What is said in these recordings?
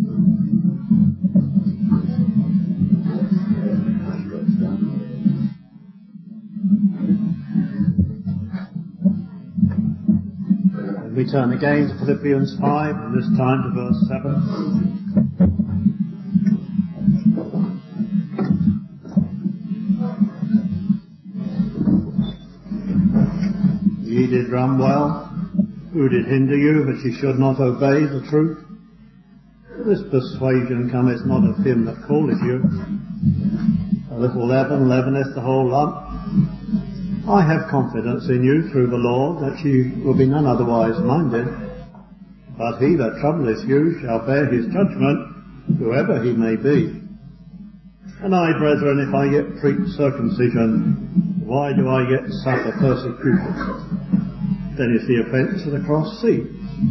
We turn again to Philippians 5, and this time to verse 7. Ye did run well. Who did hinder you that ye should not obey the truth? This persuasion cometh not of him that calleth you. A little leaven leaveneth the whole lump. I have confidence in you through the Lord that ye will be none otherwise minded. But he that troubleth you shall bear his judgment, whoever he may be. And I, brethren, if I yet preach circumcision, why do I yet suffer persecution? Then is the offence of the cross ceased.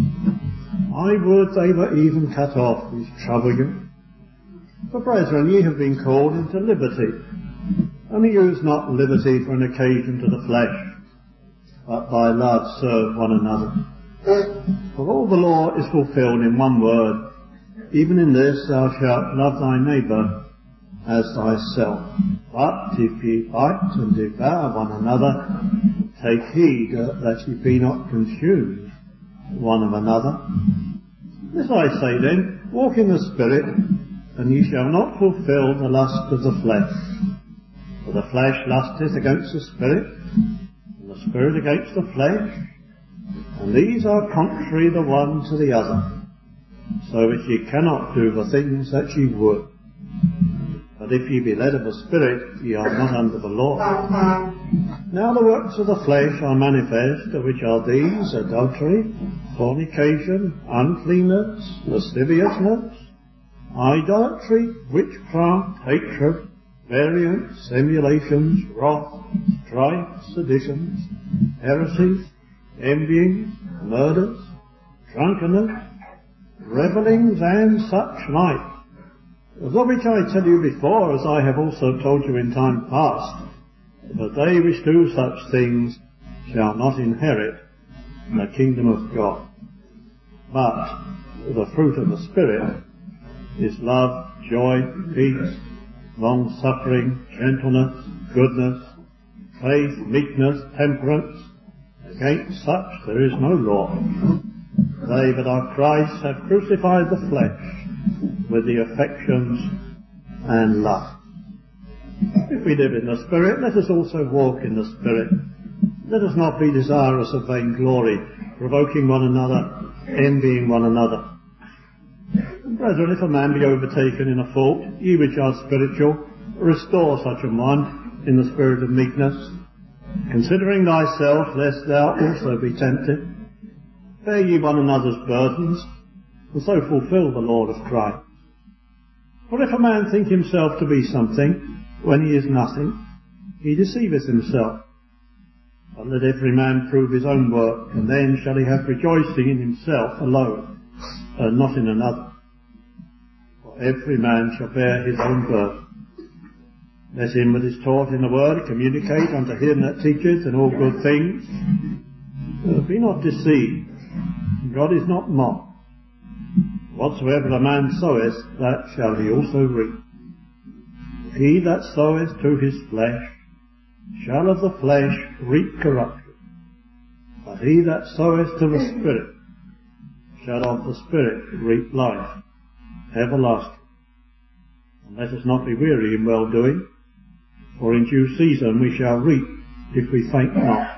I would they were even cut off which trouble you. For brethren, ye have been called into liberty. Only use not liberty for an occasion to the flesh, but by love serve one another. For all the law is fulfilled in one word, even in this, thou shalt love thy neighbour as thyself. But if ye fight and devour one another, take heed that ye be not consumed one of another. This I say then, walk in the Spirit, and ye shall not fulfil the lust of the flesh. For the flesh lusteth against the Spirit, and the Spirit against the flesh, and these are contrary the one to the other, so that ye cannot do the things that ye would. But if ye be led of the Spirit, ye are not under the law. Now the works of the flesh are manifest, which are these: adultery, fornication, uncleanness, lasciviousness, idolatry, witchcraft, hatred, variance, emulations, wrath, strife, seditions, heresies, envyings, murders, drunkenness, revellings, and such like, of which I tell you before, as I have also told you in time past, that they which do such things shall not inherit the kingdom of God. But the fruit of the Spirit is love, joy, peace, long-suffering, gentleness, goodness, faith, meekness, temperance. Against such there is no law. They that are Christ have crucified the flesh with the affections and lust. If we live in the Spirit, let us also walk in the Spirit. Let us not be desirous of vainglory, provoking one another, envying one another. Brethren, if a man be overtaken in a fault, ye which are spiritual, restore such a one in the spirit of meekness, considering thyself, lest thou also be tempted. Bear ye one another's burdens, and so fulfill the law of Christ. For if a man think himself to be something, when he is nothing, he deceiveth himself. But let every man prove his own work, and then shall he have rejoicing in himself alone, and not in another. For every man shall bear his own burden. Let him that is taught in the word communicate unto him that teacheth in all good things. Be not deceived. God is not mocked. Whatsoever a man soweth, that shall he also reap. He that soweth to his flesh shall of the flesh reap corruption. But he that soweth to the Spirit shall of the Spirit reap life everlasting. And let us not be weary in well-doing, for in due season we shall reap if we faint not.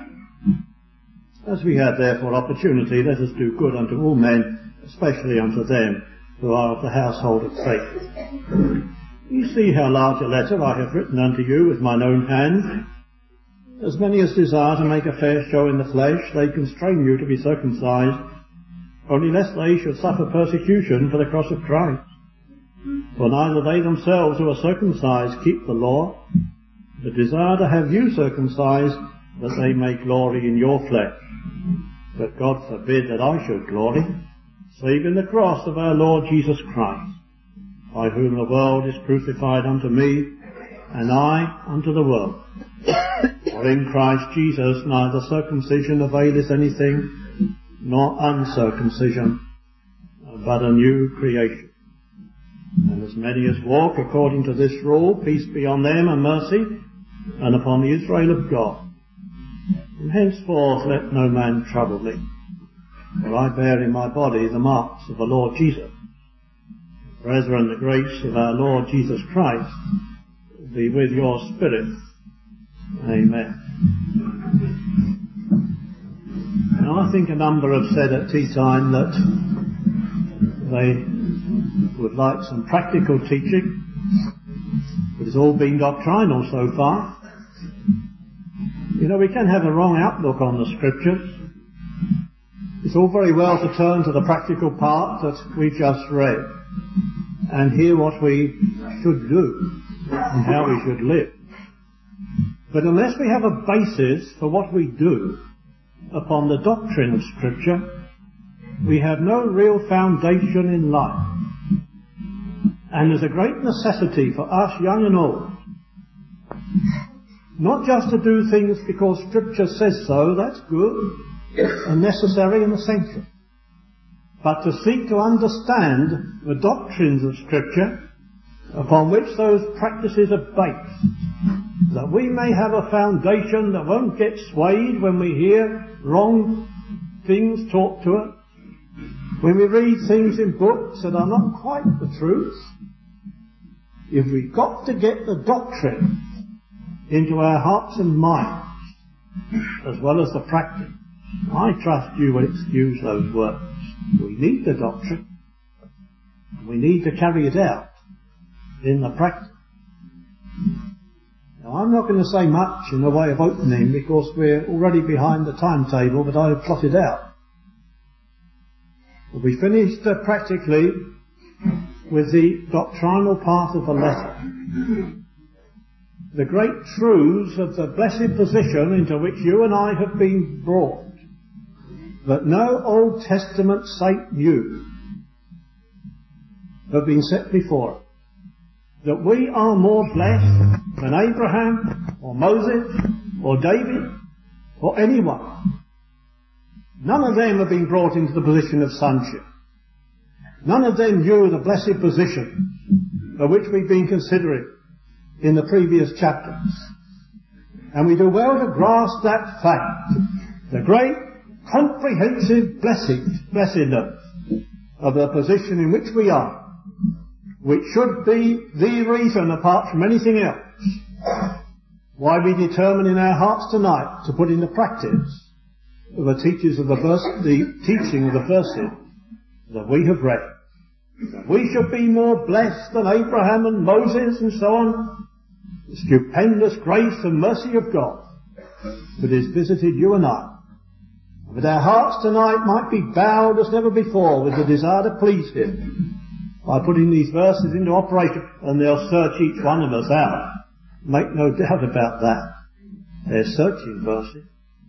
As we have therefore opportunity, let us do good unto all men, especially unto them who are of the household of faith. You see how large a letter I have written unto you with mine own hand. As many as desire to make a fair show in the flesh, they constrain you to be circumcised, only lest they should suffer persecution for the cross of Christ. For neither they themselves who are circumcised keep the law, but desire to have you circumcised, that they may glory in your flesh. But God forbid that I should glory, save in the cross of our Lord Jesus Christ, by whom the world is crucified unto me, and I unto the world. For in Christ Jesus neither circumcision availeth anything, nor uncircumcision, but a new creation. And as many as walk according to this rule, peace be on them and mercy, and upon the Israel of God. And henceforth let no man trouble me, for I bear in my body the marks of the Lord Jesus. Brethren, the grace of our Lord Jesus Christ be with your spirit. Amen. Now I think a number have said at tea time that they would like some practical teaching. It has all been doctrinal so far. You know, we can have a wrong outlook on the scriptures. It's all very well to turn to the practical part that we've just read and hear what we should do and how we should live. But unless we have a basis for what we do upon the doctrine of Scripture, we have no real foundation in life. And there's a great necessity for us, young and old, not just to do things because Scripture says so, that's good and necessary and essential, but to seek to understand the doctrines of Scripture upon which those practices are based, that we may have a foundation that won't get swayed when we hear wrong things taught to us, when we read things in books that are not quite the truth. If we've got to get the doctrine into our hearts and minds, as well as the practice, I trust you will excuse those words. We need the doctrine. We need to carry it out in the practice. Now, I'm not going to say much in the way of opening because we're already behind the timetable that I have plotted out. We finished practically with the doctrinal part of the letter. The great truths of the blessed position into which you and I have been brought, that no Old Testament saint knew, have been set before us. That we are more blessed than Abraham or Moses or David or anyone. None of them have been brought into the position of sonship. None of them knew the blessed position of which we've been considering in the previous chapters. And we do well to grasp that fact, the great comprehensive blessedness of the position in which we are, which should be the reason, apart from anything else, why we determine in our hearts tonight to put into practice the teaching of the verses that we have read. We should be more blessed than Abraham and Moses and so on. The stupendous grace and mercy of God that has visited you and I. But our hearts tonight might be bowed as never before with the desire to please Him by putting these verses into operation, and they'll search each one of us out. Make no doubt about that. They're searching verses.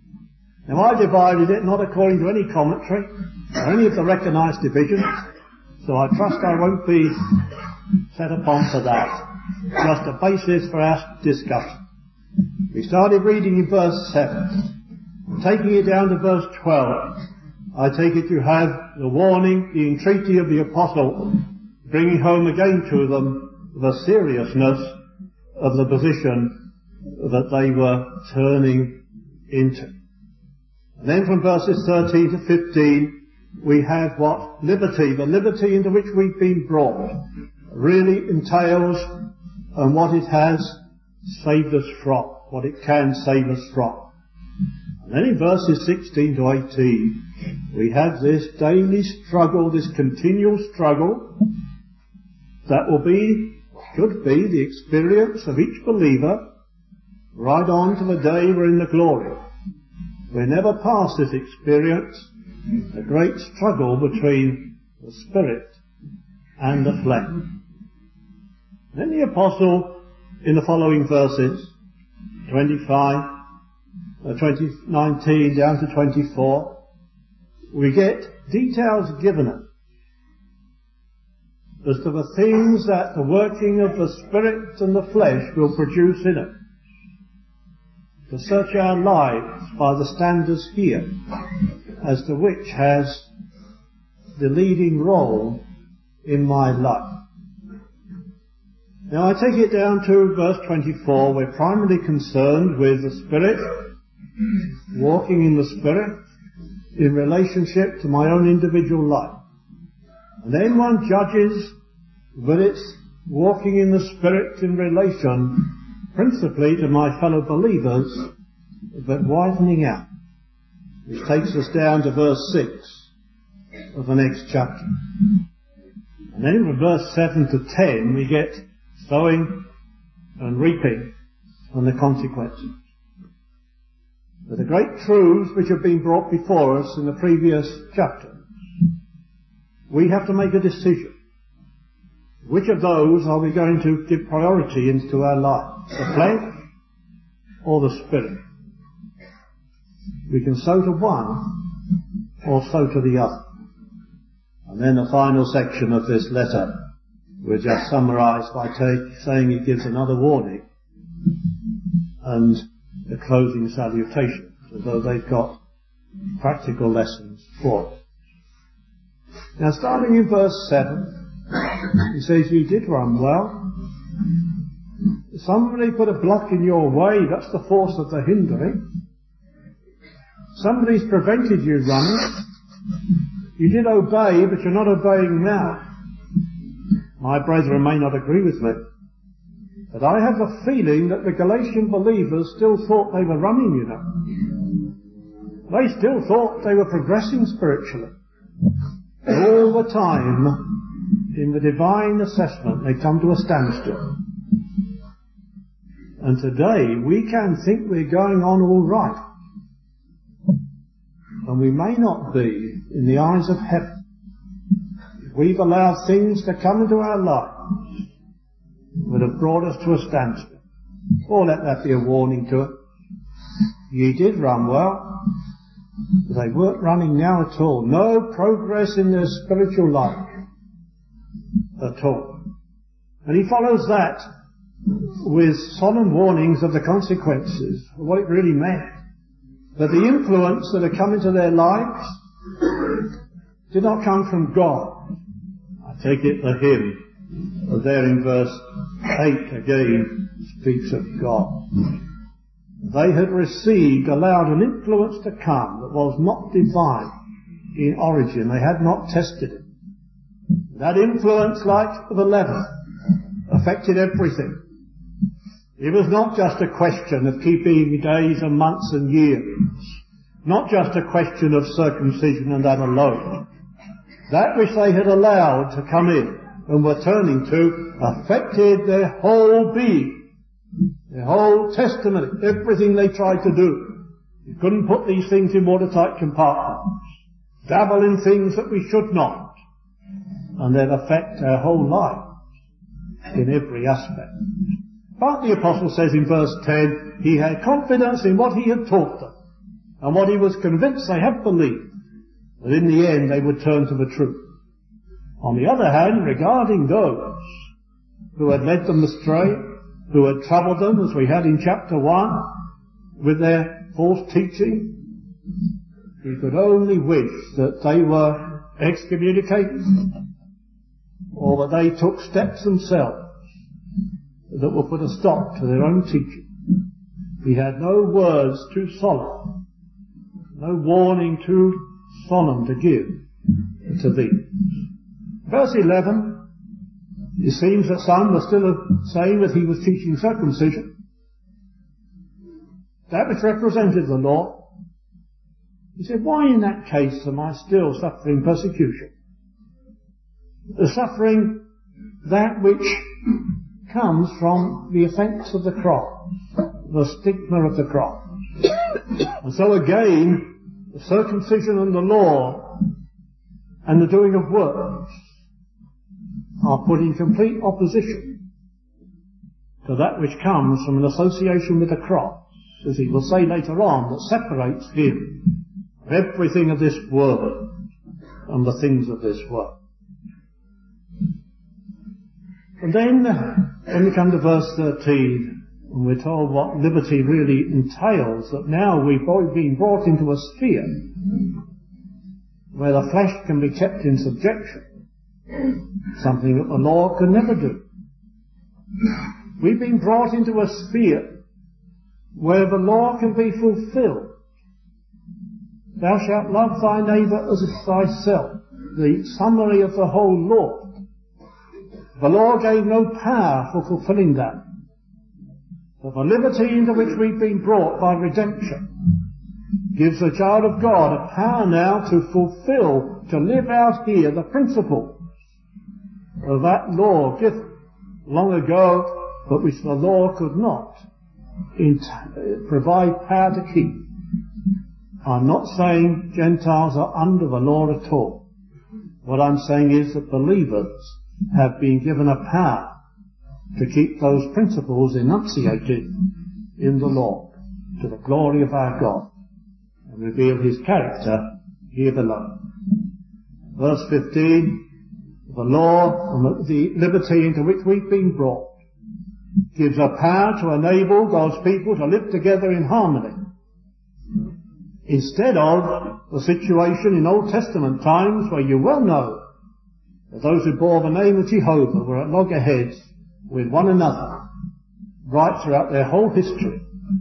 Now I divided it not according to any commentary or any of the recognised divisions, so I trust I won't be set upon for that. Just a basis for our discussion. We started reading in verse 7. Taking it down to verse 12, I take it you have the warning, the entreaty of the apostle, bringing home again to them the seriousness of the position that they were turning into. And then from verses 13 to 15, we have what liberty, the liberty into which we've been brought, really entails and what it has saved us from, what it can save us from. And then in verses 16 to 18, we have this daily struggle, this continual struggle that should be the experience of each believer right on to the day we're in the glory. We're never past this experience, the great struggle between the spirit and the flesh. Then the apostle, in the following verses, 19 down to 24, we get details given us as to the things that the working of the Spirit and the flesh will produce in us. To search our lives by the standards here as to which has the leading role in my life. Now I take it down to verse 24. We're primarily concerned with the Spirit, walking in the Spirit, in relationship to my own individual life. And then one judges that it's walking in the Spirit in relation principally to my fellow believers, but widening out, which takes us down to verse 6 of the next chapter. And then from verse 7 to 10 we get sowing and reaping and the consequences. But the great truths which have been brought before us in the previous chapters, we have to make a decision. Which of those are we going to give priority into our life? The flesh or the Spirit? We can sow to one or sow to the other. And then the final section of this letter we'll just summarise by saying it gives another warning and the closing salutation, as though they've got practical lessons for us. Now starting in verse 7, he says, "You did run well. Somebody put a block in your way, that's the force of the hindering. Somebody's prevented you running. You did obey, but you're not obeying now." My brethren may not agree with me, but I have a feeling that the Galatian believers still thought they were running, you know. They still thought they were progressing spiritually. All the time, in the divine assessment, they come to a standstill. And today, we can think we're going on all right. And we may not be in the eyes of heaven. We've allowed things to come into our lives that have brought us to a standstill. Or let that be a warning to it. Ye did run well, but they weren't running now at all. No progress in their spiritual life at all. And he follows that with solemn warnings of the consequences, of what it really meant. That the influence that had come into their lives did not come from God. I take it the hymn there in verse 8 again speaks of God. They had allowed an influence to come that was not divine in origin. They had not tested it. That influence, like the leaven, affected everything. It was not just a question of keeping days and months and years. Not just a question of circumcision and that alone. That which they had allowed to come in and were turning to affected their whole being, their whole testimony, everything they tried to do. You couldn't put these things in watertight compartments, dabble in things that we should not, and then affect our whole life in every aspect. But the apostle says in verse 10, he had confidence in what he had taught them, and what he was convinced they had believed, that in the end they would turn to the truth. On the other hand, regarding those who had led them astray, who had troubled them, as we had in chapter 1, with their false teaching, he could only wish that they were excommunicated, or that they took steps themselves that will put a stop to their own teaching. He had no words too solemn, no warning too solemn to give to these. Verse 11, it seems that some were still saying that he was teaching circumcision, that which represented the law. He said, why in that case am I still suffering persecution? The suffering that which comes from the offence of the cross, the stigma of the cross. And so again, the circumcision and the law and the doing of works are put in complete opposition to that which comes from an association with the cross, as he will say later on, that separates him from everything of this world and the things of this world. And then, when we come to verse 13, and we're told what liberty really entails, that now we've been brought into a sphere where the flesh can be kept in subjection, something that the law can never do. We've been brought into a sphere where the law can be fulfilled. Thou shalt love thy neighbour as thyself. The summary of the whole law. The law gave no power for fulfilling that. But the liberty into which we've been brought by redemption gives the child of God a power now to fulfill, to live out here the principles of that law given long ago, but which the law could not provide power to keep. I'm not saying Gentiles are under the law at all. What I'm saying is that believers have been given a power to keep those principles enunciated in the law to the glory of our God and reveal his character here below. Verse 15, the law and the liberty into which we've been brought gives a power to enable God's people to live together in harmony. Instead of the situation in Old Testament times where you well know that those who bore the name of Jehovah were at loggerheads with one another right throughout their whole history.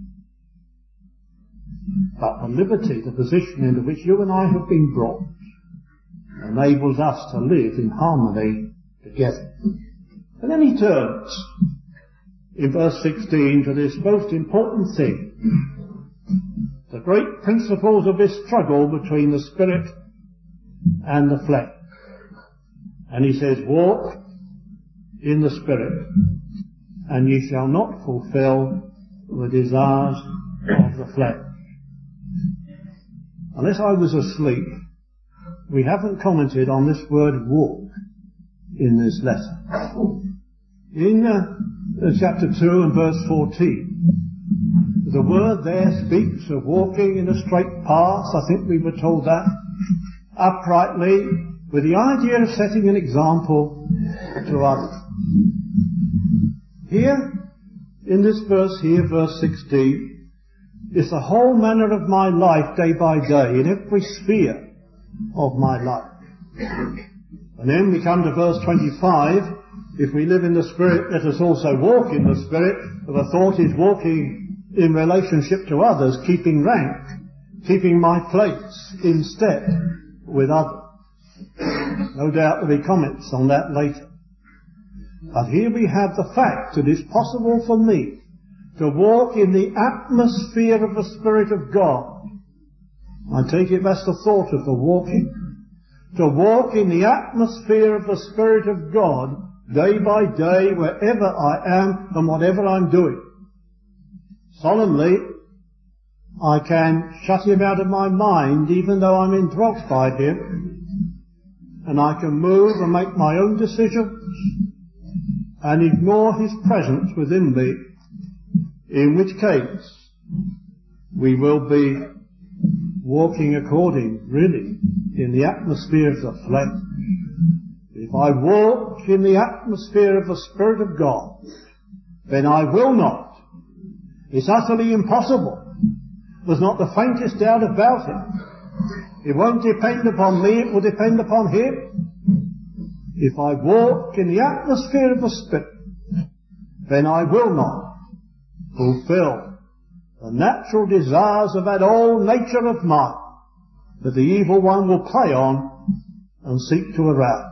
But the liberty, the position into which you and I have been brought, enables us to live in harmony together. And then he turns in verse 16 to this most important thing, the great principles of this struggle between the spirit and the flesh. And he says, walk in the spirit, and ye shall not fulfill the desires of the flesh. Unless I was asleep, we haven't commented on this word walk in this letter. In chapter 2 and verse 14, the word there speaks of walking in a straight path. I think we were told that, uprightly, with the idea of setting an example to others. Here, in this verse here, verse 16, is the whole manner of my life day by day, in every sphere of my life. And then we come to verse 25, if we live in the Spirit, let us also walk in the Spirit. The thought is walking in relationship to others, keeping rank, keeping my place in step with others. No doubt there'll be comments on that later. But here we have the fact that it's possible for me to walk in the atmosphere of the Spirit of God. I take it that's the thought of the walking. To walk in the atmosphere of the Spirit of God day by day, wherever I am and whatever I'm doing. Solemnly, I can shut him out of my mind even though I'm indwelt by him, and I can move and make my own decisions and ignore his presence within me, in which case we will be walking according, really, in the atmosphere of the flesh. If I walk in the atmosphere of the Spirit of God, then I will not. It's utterly impossible. There's not the faintest doubt about it. It won't depend upon me, it will depend upon him. If I walk in the atmosphere of the Spirit, then I will not fulfill the natural desires of that old nature of mine that the evil one will play on and seek to arouse.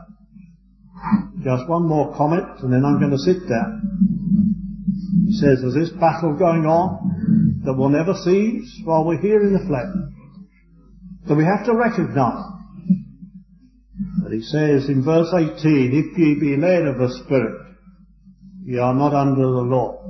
Just one more comment and then I'm going to sit down. He says there's this battle going on that will never cease while we're here in the flesh. So we have to recognize that he says in verse 18, if ye be led of the Spirit, ye are not under the law.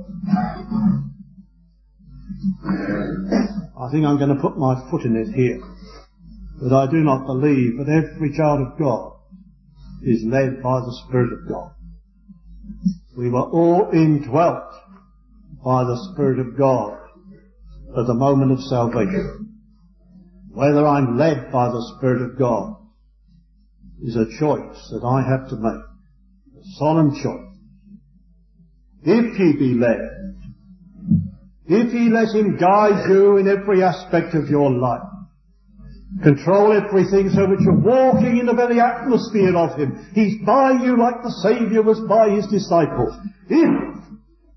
I think I'm going to put my foot in it here. But I do not believe that every child of God is led by the Spirit of God. We were all indwelt by the Spirit of God at the moment of salvation. Whether I'm led by the Spirit of God is a choice that I have to make. A solemn choice. If ye be led, if ye let him guide you in every aspect of your life, control everything so that you're walking in the very atmosphere of him. He's by you like the Saviour was by his disciples. If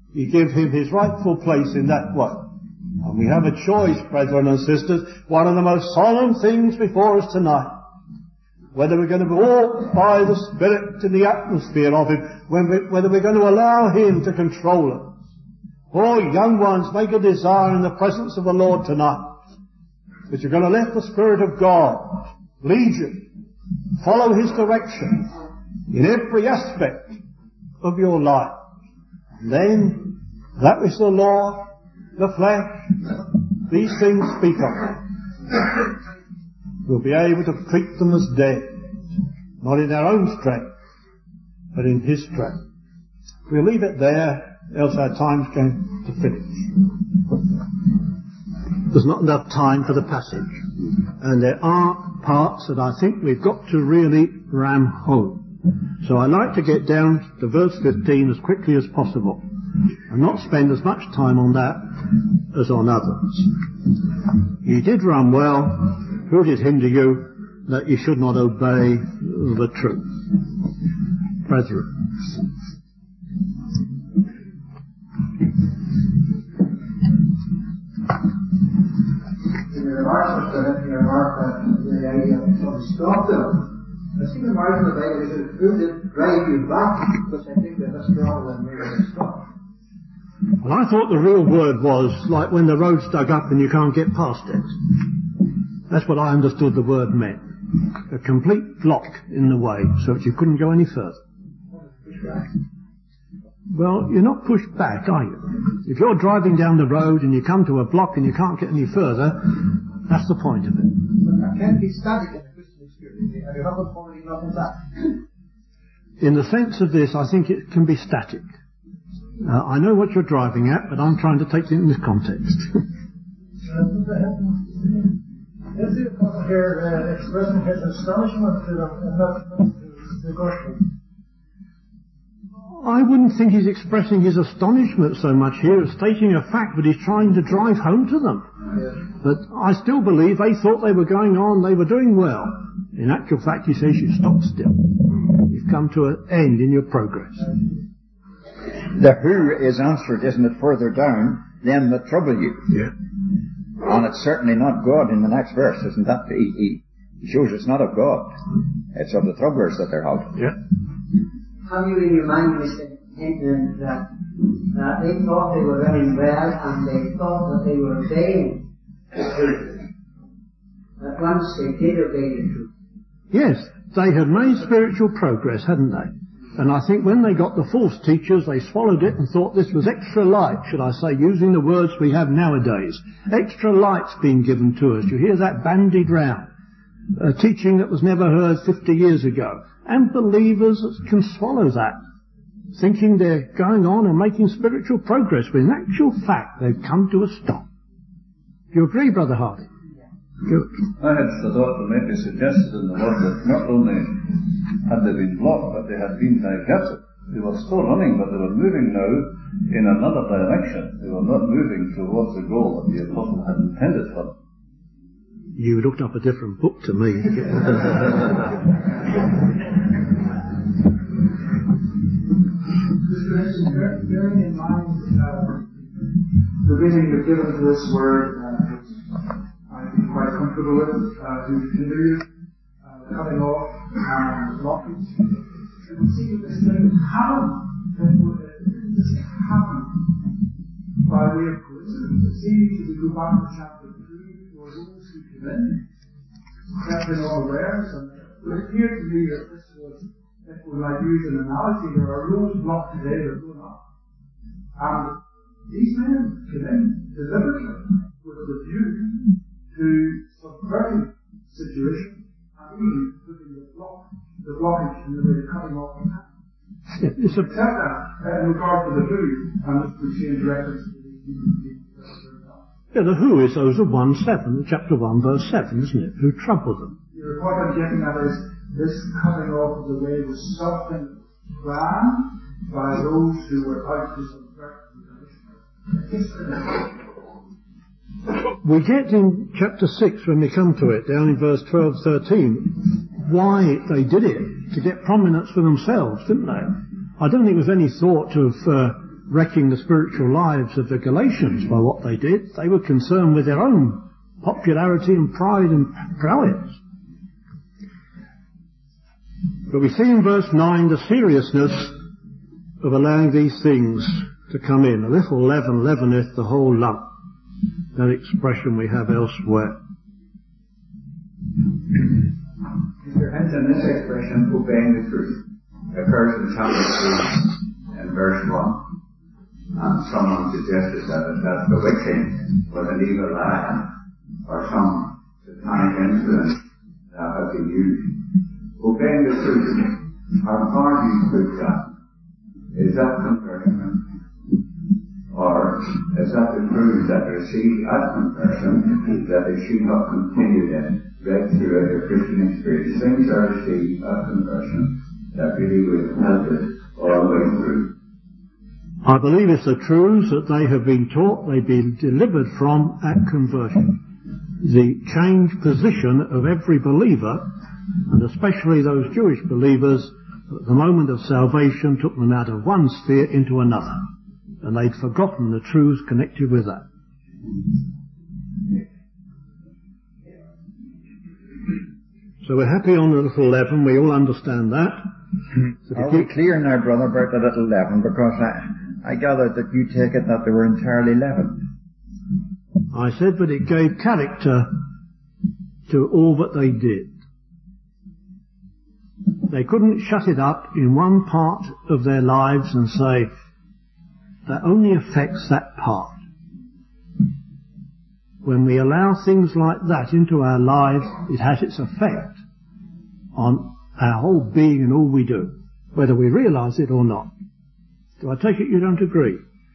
You give him his rightful place in that way. And we have a choice, brethren and sisters, one of the most solemn things before us tonight. Whether we're going to walk by the Spirit in the atmosphere of him, whether we're going to allow him to control us. Oh, young ones, make a desire in the presence of the Lord tonight that you're going to let the Spirit of God lead you, follow his direction in every aspect of your life. And then, that which the law, the flesh, these things speak of, we'll be able to treat them as dead, not in our own strength, but in his strength. We'll leave it there, else our time's going to finish. There's not enough time for the passage, and there are parts that I think we've got to really ram home. So I'd like to get down to verse 15 as quickly as possible, and not spend as much time on that as on others. Ye did run well. Who did hinder you that you should not obey the truth? Brethren. In the remarks of the remark that the idea of stop them. I think the margin of the is who did drive you back, because I think that that's stronger than maybe stop. Well, I thought the real word was like when the road's dug up and you can't get past it. That's what I understood the word meant. A complete block in the way so that you couldn't go any further. Well, you're not pushed back, are you? If you're driving down the road and you come to a block and you can't get any further, that's the point of it. But I can't be static in a Christian experience. Have you ever already nothing that? In the sense of this, I think it can be static. I know what you're driving at, but I'm trying to take it in this context. Is the apostle here expressing his astonishment to them and not to the gospel? I wouldn't think he's expressing his astonishment so much here as stating a fact, but he's trying to drive home to them. Yes. But I still believe they thought they were going on, they were doing well. In actual fact, he says you stop still. You've come to an end in your progress. The who is answered, isn't it, further down, them that trouble you. Yeah. And it's certainly not God in the next verse, isn't that? He shows it's not of God. It's of the troublers that they're out. Yeah. Have you in your mind this incident that they thought they were running well and they thought that they were obeying the truth? At once they did obey the truth. Yes, they had made spiritual progress, hadn't they? And I think when they got the false teachers, they swallowed it and thought this was extra light, should I say, using the words we have nowadays. Extra light's being given to us. You hear that bandied round. A teaching that was never heard 50 years ago. And believers can swallow that, thinking they're going on and making spiritual progress, when in actual fact they've come to a stop. Do you agree, Brother Hardy? Good. I had the thought that might be suggested in the word that not only had they been blocked, but they had been diverted. They were still running, but they were moving now in another direction. They were not moving towards the goal that the apostle had intended for them. You looked up a different book to me. Bearing in mind the reading you've given to this word, I'm quite comfortable with, who hinder you, cutting off and blocking. You can see that this thing didn't just happen by way of coincidence. It seems, if we go back to chapter 3, for those who came in, kept in all awareness, and it would appear to me that this was, if we might use an analogy, there are roads blocked today that go up. And these men came in deliberately with a view to subverting the situation and even putting the blockage in the way of cutting off the path. Except that, in regard to the who, and this would change reference to the human beings. Yeah, the who is those of 1:7, chapter 1, verse 7, isn't it? Who trouble them. What I'm getting at is this cutting off of the way was something planned by those who were out to subvert the condition. We get in chapter 6, when we come to it, down in verse 12, 13, why they did it, to get prominence for themselves, didn't they? I don't think there was any thought of wrecking the spiritual lives of the Galatians by what they did. They were concerned with their own popularity and pride and prowess. But we see in verse 9 the seriousness of allowing these things to come in. A little leaven leaveneth the whole lump. That expression we have elsewhere. Hence in this expression, obeying the truth, occurs in chapter 3 and verse 1. And someone suggested that bewitching was an evil lie or some satanic influence that had been used. Obeying the truth, how far do you put that? Is that conversion? Or is that the truth that received at conversion that they should not continue in right throughout their Christian experience? Things are received at conversion that really will help it all the way through. I believe it's the truths that they have been taught, they've been delivered from at conversion. The changed position of every believer, and especially those Jewish believers, at the moment of salvation took them out of one sphere into another. And they'd forgotten the truths connected with that. So we're happy on the little leaven, we all understand that. So are we clear now, Brother, about the little leaven? Because I gathered that you take it that they were entirely leavened. I said, but it gave character to all that they did. They couldn't shut it up in one part of their lives and say, that only affects that part. When we allow things like that into our lives, it has its effect on our whole being and all we do, whether we realise it or not. Do I take it you don't agree?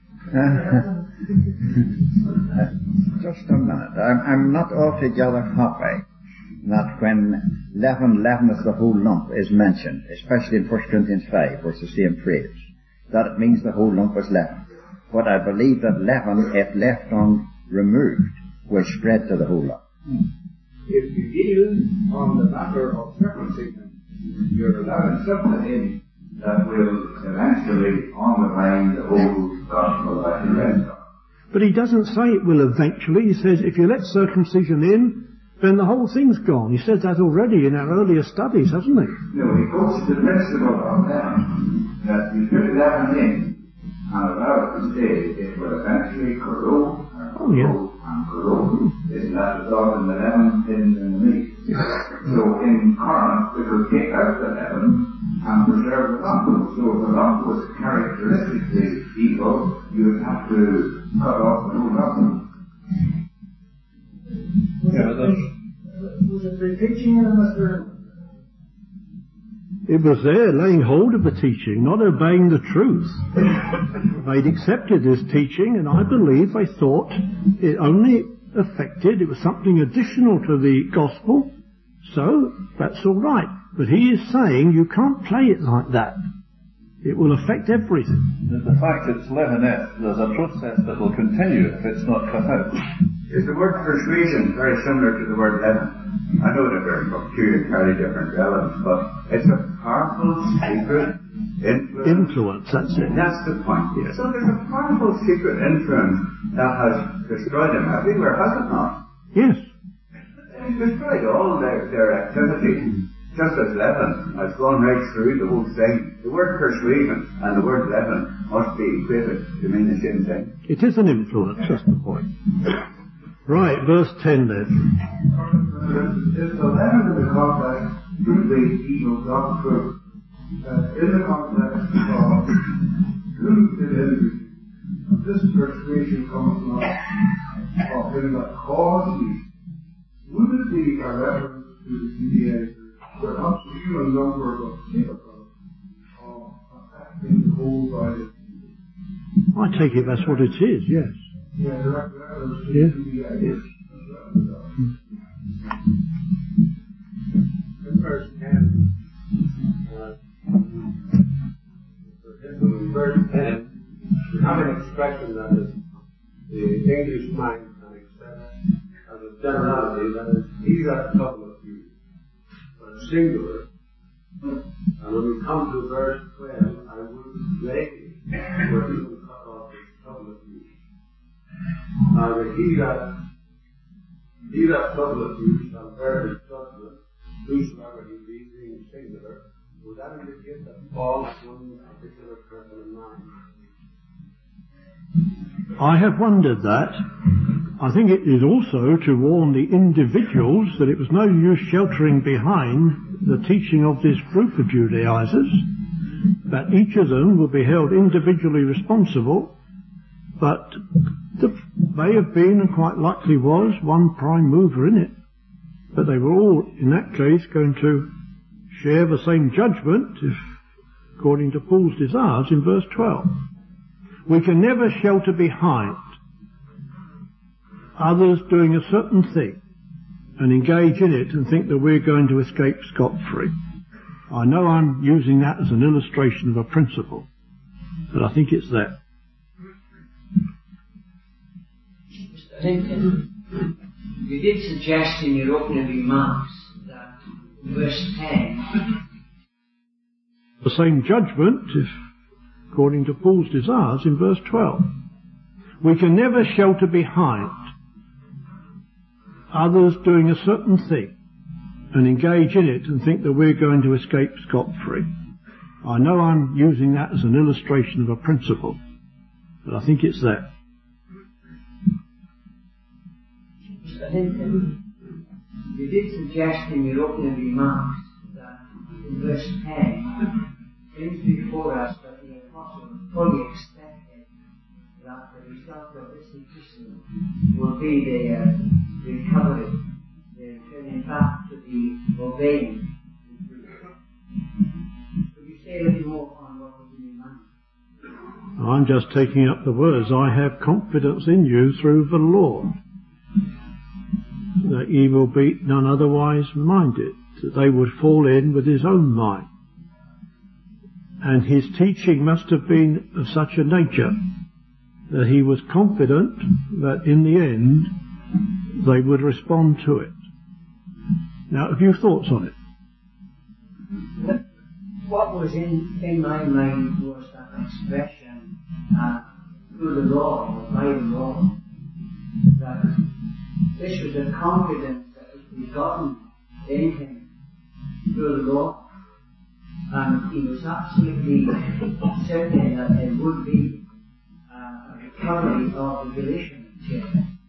Just a minute. I'm not altogether happy that when leaveneth the whole lump is mentioned, especially in 1 Corinthians 5, where it's the same phrase, that it means the whole lump was leavened. But I believe that leaven, if left unremoved, will spread to the whole lump. If you yield on the matter of circumcision, you're allowing something in that will eventually undermine the whole gospel that you read. But he doesn't say it will eventually. He says if you let circumcision in, then the whole thing's gone. He said that already in our earlier studies, hasn't he? No, he goes to the principle of that you put leaven in and allow it to stay, it will eventually corrode and corrode. Isn't that the thought in the leaven in the meat? So in Corinth, it will take out the leaven and preserve the lump. So if the lump was characteristically evil, you would have to cut off the whole lump. Was it the teaching in Mr. It was there, laying hold of the teaching, not obeying the truth. They'd accepted this teaching, and I believe they thought it only affected, it was something additional to the gospel, so that's all right. But he is saying you can't play it like that. It will affect everything. The fact it's leaveneth, there's a process that will continue if it's not cut out. Is the word persuasion very similar to the word leaven? I know that they're from two entirely different elements, but it's a powerful secret influence, that's it. That's the point. Yes. So there's a powerful secret influence that has destroyed them everywhere, has it not? Yes. It's destroyed all their activity. Just as leaven has gone right through the whole thing. The word persuasion and the word leaven must be equated to mean the same thing. It is an influence, that's the point. Right, verse 10 then. It's the leaven in the context through the evil, not truth. In the context of truth it is, this persuasion comes from him that caused me. Would it be a reference to the mediator? Perhaps the human number of people affecting the whole body. I take it that's what it is, yes. Yeah, direct reference to Yes. the mediator. In verse 10, in verse 10, we have an expression that is the English mind can accept as a generality, that is, these are a couple of you. Singular. And when we come to verse 12, I would they were even cut troubleth you. Neither he that troubleth you shall bear his judgment, whosoever he be, being singular, without the gift that falls to one particular person in mind. I have wondered that. I think it is also to warn the individuals that it was no use sheltering behind the teaching of this group of Judaizers, that each of them will be held individually responsible, but there may have been, and quite likely was, one prime mover in it. But they were all, in that case, going to share the same judgment, if, according to Paul's desires in verse 12. We can never shelter behind others doing a certain thing and engage in it and think that we're going to escape scot-free. I know I'm using that as an illustration of a principle, but I think it's that. Mr. Hinton, you did suggest in your opening remarks that in verse 10... the same judgment, if, according to Paul's desires in verse 12. We can never shelter behind others doing a certain thing and engage in it and think that we're going to escape scot-free. I know I'm using that as an illustration of a principle, but I think it's that. Mr. Hinton, you did suggest in your opening remarks that in verse 10, things before us that the apostle fully expected that the result of this epistle will be the recovery, the turning back to the obeying. Could you say a little more on what was in your mind? I'm just taking up the words. I have confidence in you through the Lord, that ye will be none otherwise minded, that they would fall in with his own mind. And his teaching must have been of such a nature that he was confident that in the end they would respond to it. Now, have you thoughts on it? What was in my mind was that expression through the law, or by the law, that this was a confidence that was begotten in him through the law. And he was absolutely certain that there would be a recovery of the relationship.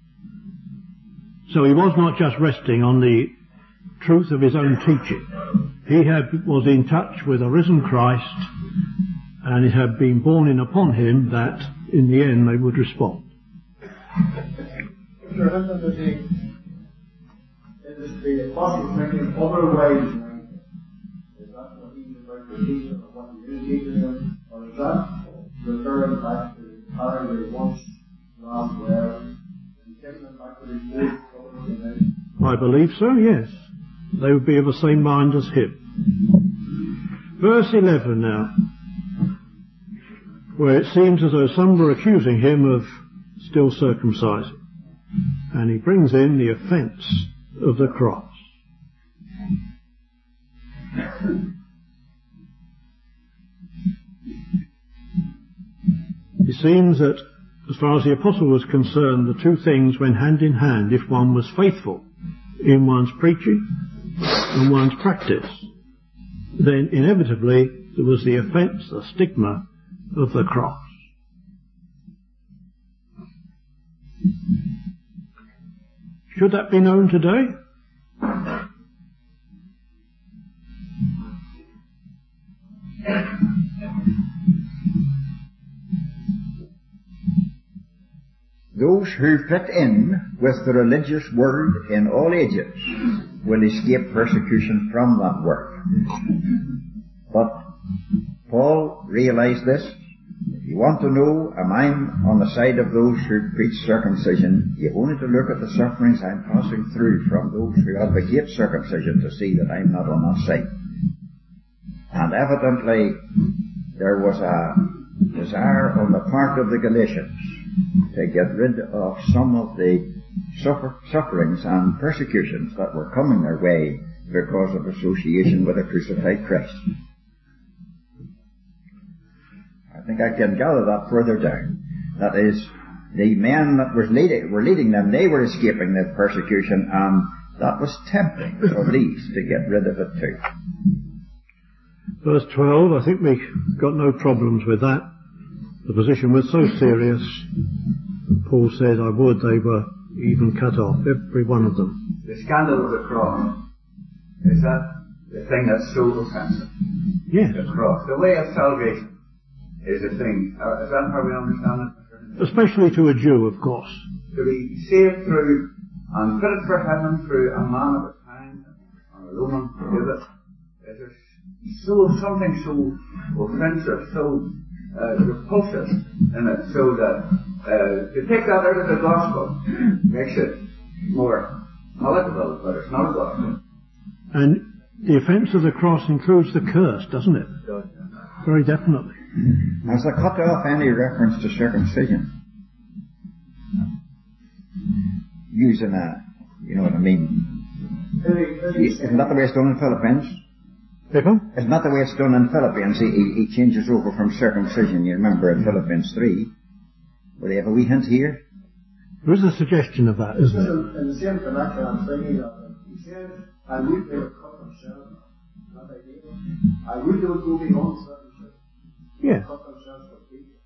So he was not just resting on the truth of his own teaching. He was in touch with a risen Christ, and it had been borne in upon him that in the end they would respond. Mr. Hinton, is the apostle thinking other ways? Teaching of what he is teaching them, or is that referring back to how they once ran well and taking them back to the old? I believe so, yes. They would be of the same mind as him. Verse 11 now, where it seems as though some were accusing him of still circumcising, and he brings in the offence of the cross. It seems that, as far as the apostle was concerned, the two things went hand in hand if one was faithful in one's preaching and one's practice. Then inevitably there was the offence, the stigma of the cross. Should that be known today? Those who fit in with the religious world in all ages will escape persecution from that world. But Paul realized this. If you want to know, am I on the side of those who preach circumcision, you only to look at the sufferings I'm passing through from those who advocate circumcision to see that I'm not on that side. And evidently there was a desire on the part of the Galatians to get rid of some of the sufferings and persecutions that were coming their way because of association with a crucified Christ. I think I can gather that further down. That is, the men that were leading them, they were escaping the persecution, and that was tempting for these to get rid of it too. Verse 12, I think we got no problems with that. The position was so serious, Paul said, I would they were even cut off, every one of them. The scandal of the cross, is that the thing that's so offensive? Yes. The cross. The way of salvation is the thing. Is that how we understand it? Especially to a Jew, of course. To be saved through and fitted for heaven through a man of a time, or a Roman, is it? There's so something so offensive, so repulsive in it, so that to take that out of the gospel makes it more palatable, but it's not a gospel. And the offence of the cross includes the curse, doesn't it? It does. Very definitely. Has it cut off any reference to circumcision? Using you know what I mean? Isn't that the way it's done in Philippians? Isn't that the way it's done in Philippians? He changes over from circumcision, you remember, in Philippians 3. Will they have a wee hint here? There is a suggestion of that, isn't it? In the same connection, I'm thinking of it. He says, I would they would cut themselves. I would they would go beyond circumcision. Yeah. Cut themselves for people.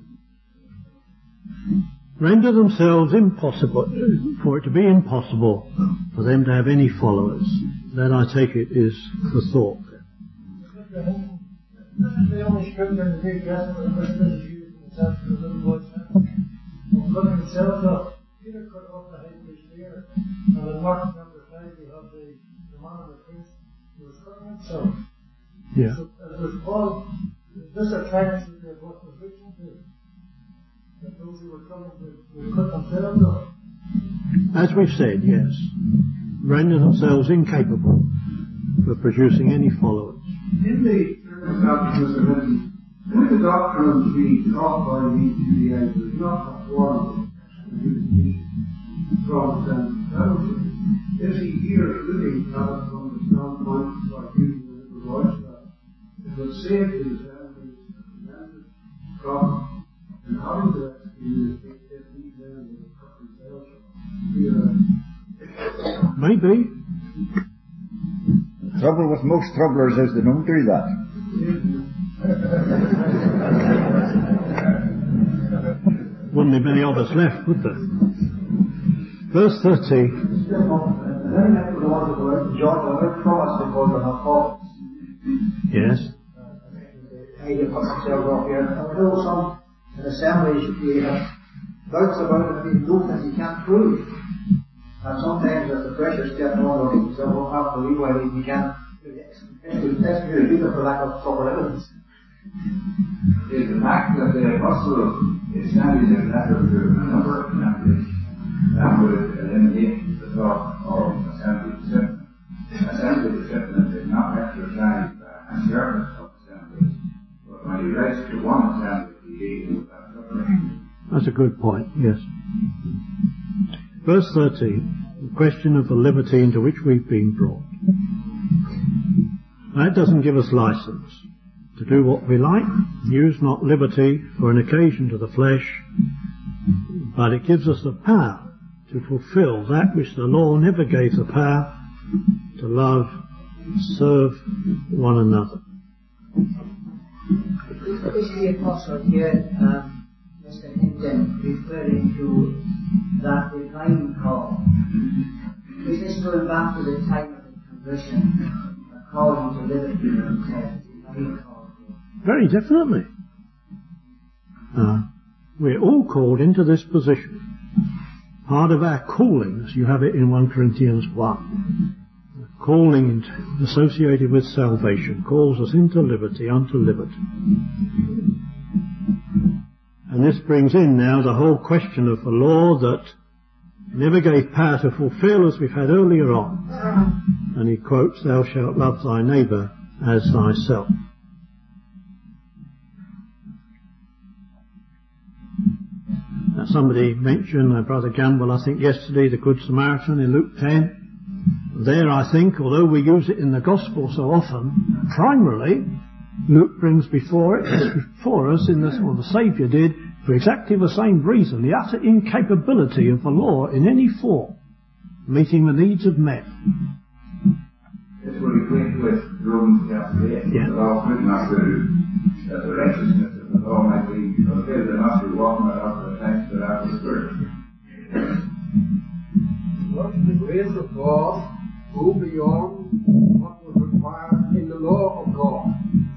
Render themselves impossible, for it to be impossible for them to have any followers. That, I take it, is the thought. This is the only scripture in the New Testament where this is used in the sense of the little boy said, cutting themselves up. Peter cut off the high priest's ear. And in Mark chapter 5 we have the man of the priest who was cutting himself. Yeah. So, as was Paul, this attracts that the apostles reaching to. That those who were coming would cut themselves up. As we've said, yes. Render themselves incapable for producing any followers. In the circumstances of written, would the doctrines be taught by these Judaizers not conformable to the Protestant fellowship? Is he here looking at it from the standpoint of using the little voice that it would save his enemies and from and having to execute if these men would cut themselves up? Maybe. The trouble with most troublers is they don't do that. Wouldn't be many of us left, would there? Verse 30. Yes. They put themselves off here. I know some in assemblies you have doubts about it, you don't think you can't prove. And sometimes if the pressure's getting on, so we'll have to leeway, you can't execute people for lack of proper evidence. Is the fact that the apostle is sending a letter to a number of assemblies that would eliminate the thought of assembly discipline. Assembly discipline is not exercised by a servant of assemblies, but when he writes to one assembly, he deals with that subject. That's a good point, yes. Verse 13, the question of the liberty into which we've been brought. That doesn't give us license to do what we like, use not liberty for an occasion to the flesh, but it gives us the power to fulfill that which the law never gave the power, to love, serve one another. Is the apostle here, Mr. Hinton, referring to that divine call? Is this going back to the time of the conversion, calling to liberty and divine call? Very definitely. We're all called into this position. Part of our calling, as you have it in 1 Corinthians 1, calling associated with salvation, calls us into liberty, unto liberty. And this brings in now the whole question of the law that never gave power to fulfill, as we've had earlier on. And he quotes, thou shalt love thy neighbour as thyself. Now somebody mentioned, Brother Gamble, I think yesterday, the Good Samaritan in Luke 10. There, I think, although we use it in the Gospel so often, primarily, Luke brings before us in this, or the Saviour did, For exactly the same reason, the utter incapability of the law in any form meeting the needs of men. That's what he went with Romans chapter 8. Yeah. The law could not do that the righteousness of the law might be fulfilled. They must be walking out of the text but out of the Spirit. But the grace of God go beyond what was required in the law of God.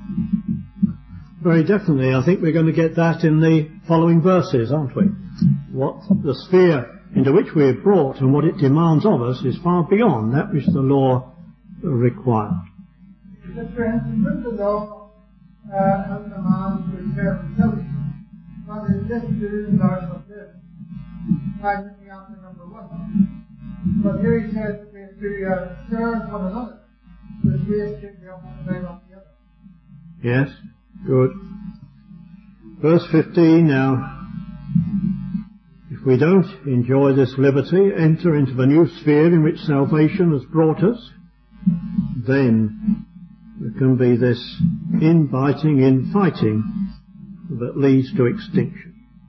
Very definitely. I think we're going to get that in the following verses, aren't we? What the sphere into which we are brought and what it demands of us is far beyond that which the law required. But for instance, with the law, and the man to care for himself, but in this do and thou shalt live. I'm looking after number 1. But here he says that we have to serve one another. The grace should be on one side or the other. Yes, good. Verse 15 now. If we don't enjoy this liberty, enter into the new sphere in which salvation has brought us, then there can be this infighting that leads to extinction.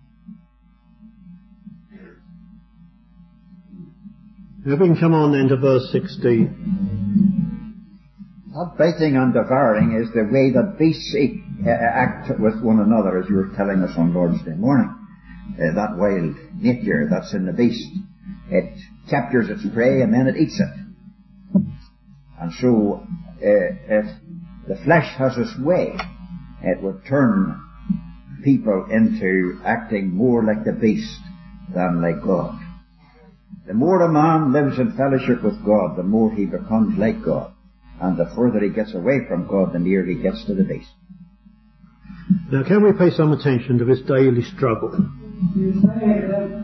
Having come on then to verse 16. Not biting and devouring is the way that beasts act with one another, as you were telling us on Lord's Day morning. That wild nature that's in the beast. It captures its prey and then it eats it. And so, if the flesh has its way, it would turn people into acting more like the beast than like God. The more a man lives in fellowship with God, the more he becomes like God. And the further he gets away from God, the nearer he gets to the beast. Now, can we pay some attention to this daily struggle? You say that